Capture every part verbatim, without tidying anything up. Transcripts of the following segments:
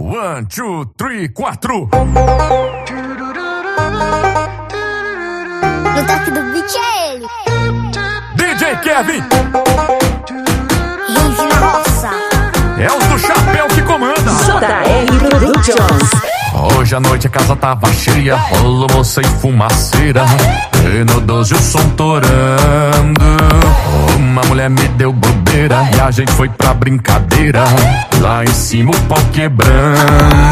One, two, three, quatro. No toque do beat é ele, D J Kevin. Rive na roça. É os do chapéu que comanda. J R Productions. Hoje à noite a casa tava cheia, rolou moça e fumaceira, e no doze o som torando. Uma mulher me deu bobeira e a gente foi pra brincadeira, lá em cima o pau quebrando.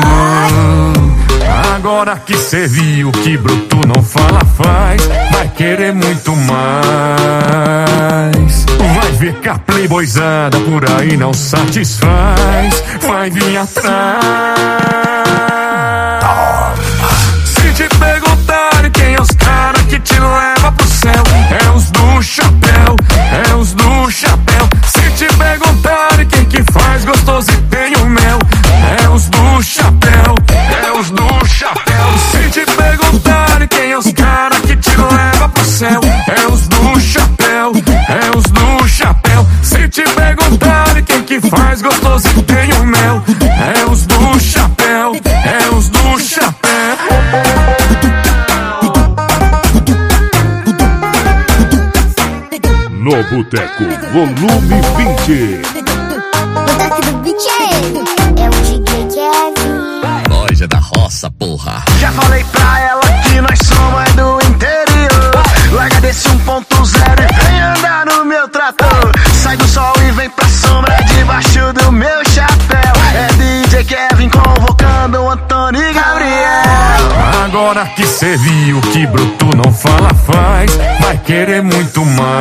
Agora que cê viu que bruto não fala faz, vai querer muito mais. Vai ver que a playboyzada por aí não satisfaz, vai vir atrás. Se te perguntarem quem é os caras que te leva pro céu, é os do chapéu, é os do chapéu. Se te perguntarem quem que faz gostoso e tem o mel, é os do chapéu, é os do chapéu. Se te perguntarem quem é os caras que te leva pro céu, é os do chapéu, é os do chapéu. Se te perguntarem quem que faz gostoso e tem o mel, é os do chapéu, é os do chapéu. No Boteco, volume vinte. No toque do beat é ele, é o D J Kevin. Nós é da roça, porra. Já falei pra ela que nós somos é do interior. Larga desse um ponto zero e vem andar no meu trator. Sai do sol e vem pra sombra debaixo do meu chapéu. É D J Kevin convocando o Antônio e Gabriel. Agora que cê viu que bruto não fala faz, vai querer muito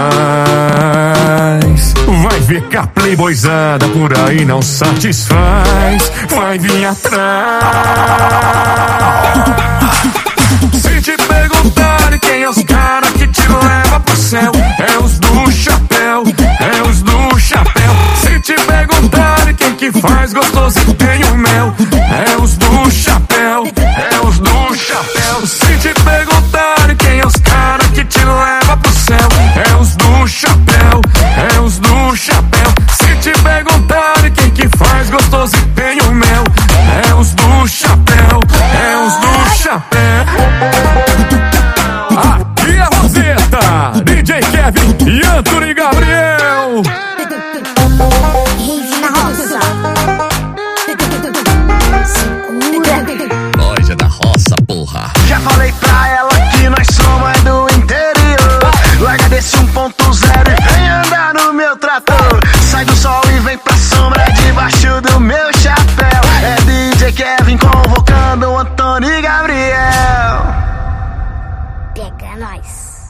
mais. Vai ver que a playboyzada por aí não satisfaz, vai vir atrás. Se te perguntarem quem é os caras que te leva pro céu, é os do chapéu, é os do chapéu. Se te perguntarem quem que faz gostoso e tem o mel, é os do chapéu, é os do chapéu. Se te perguntarem quem é os caras que te leva pro céu, é os do chapéu, é os do chapéu. Se te perguntarem quem que faz gostoso e tem o mel, é os do chapéu, é os do chapéu. Aqui é a Roseta, D J Kevin e Antônio e Gabriel. Rive na roça. Segura. Nós é da roça, porra. Já falei pra ela que nós somos é do interior. Larga desse um ponto zero e vem andar no meu trator. Sai do sol e vem pra sombra debaixo do meu chapéu. É D J Kevin convocando o Antônio e Gabriel. Pega nós.